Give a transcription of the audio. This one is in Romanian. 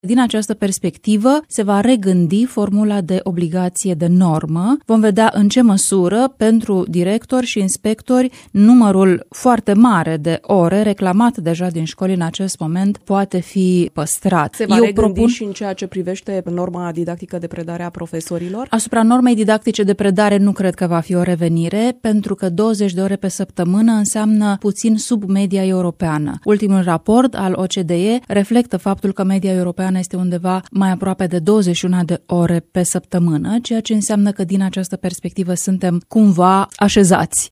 Din această perspectivă se va regândi formula de obligație de normă. Vom vedea în ce măsură pentru directori și inspectori numărul foarte mare de ore reclamat deja din școli în acest moment poate fi păstrat. Se va regândi și în ceea ce privește norma didactică de predare a profesorilor? Asupra normei didactice de predare nu cred că va fi o revenire, pentru că 20 de ore pe săptămână înseamnă puțin sub media europeană. Ultimul raport al OCDE reflectă faptul că media europeană este undeva mai aproape de 21 de ore pe săptămână, ceea ce înseamnă că din această perspectivă suntem cumva așezați.